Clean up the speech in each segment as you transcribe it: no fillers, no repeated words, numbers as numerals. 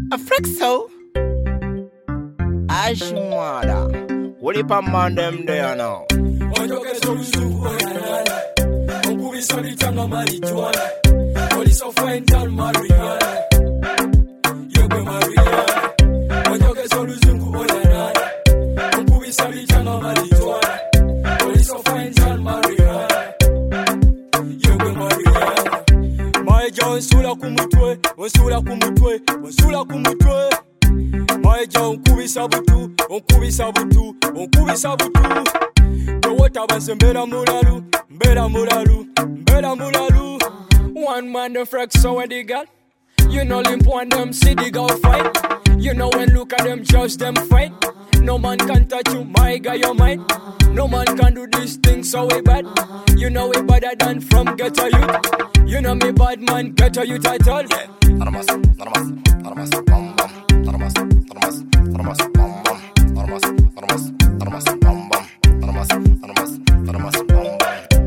A freak so. Ashmada. What if a man them there now? Police of fine down Maria. Yoga Maria. Ojoke soluzungu oyanana. Mkubi sabi changa malijuana. Police of fine down Maria. Yoga Maria. Maija onsula kumutwe, onsula kumutwe, onsula kumutwe. Maija onkubi sabutu, onkubi sabutu, onkubi sabutu. Tewota banse mbera mulalu, mbera mulalu, mbera mulalu. One man the frack so when they got. You know limp on them see the girl fight. You know when look at them just them fight. No man can touch you, my guy, you're mine. No man can do this thing so we bad. You know we better than from ghetto youth. You know me bad man, ghetto youth title. Naramas, naramas, naramas, bam bam. Naramas, naramas, naramas, bam bam. Naramas, naramas, naramas, bam bam. Naramas, naramas, naramas, bam bam.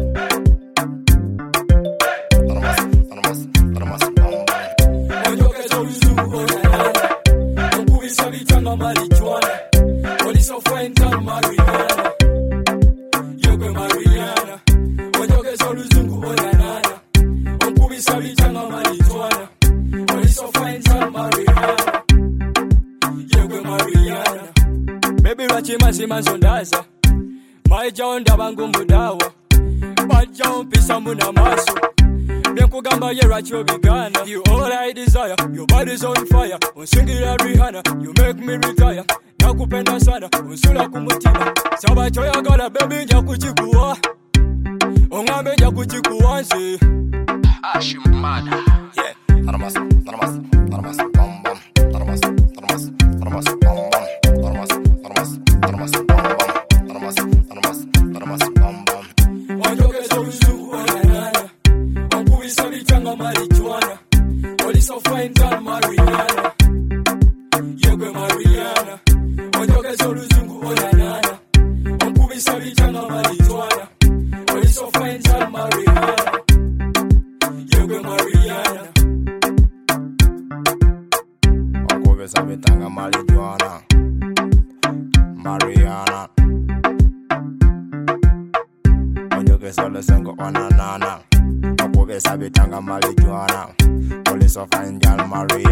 Police of fine town Mariana. Yoga Mariana. Ojoke soluzungu oyanana. Onkubi sabi changa malijuana. Police of fine town Mariana. Yoga Mariana. Baby wachi masima zondaza. Maija onda bangu mudawa. Baja umpisa muna maso. Kugamba yera chobigana. You all I desire, your body's on fire. On singular Rihanna, you make me retire. Nakupenda sana, unsula kumutima. Saba choya gala baby njakuchikuwa. Ongambe njakuchikuwa nsi. Ashmada. Yeah. Naramas, naramas, naramas, bam bam. Naramas, naramas, naramas, bam bam. Naramas, naramas, naramas, bam bam. Naramas, naramas, naramas, bam bam. Wajoke soluzungu oyanana. Sabi changa marijuana. Police of fine town Mariana. Yoga Mariana. Ojoke soluzungu oyanana. Onkubi sabi changa marijuana. Police of fine town Mariana. Yoga Mariana. Onkubi sabi changa marijuana. Mariana. Ojoke soluzungu oyanana. Sabi tanga marijuana. Police of fine girl Maria.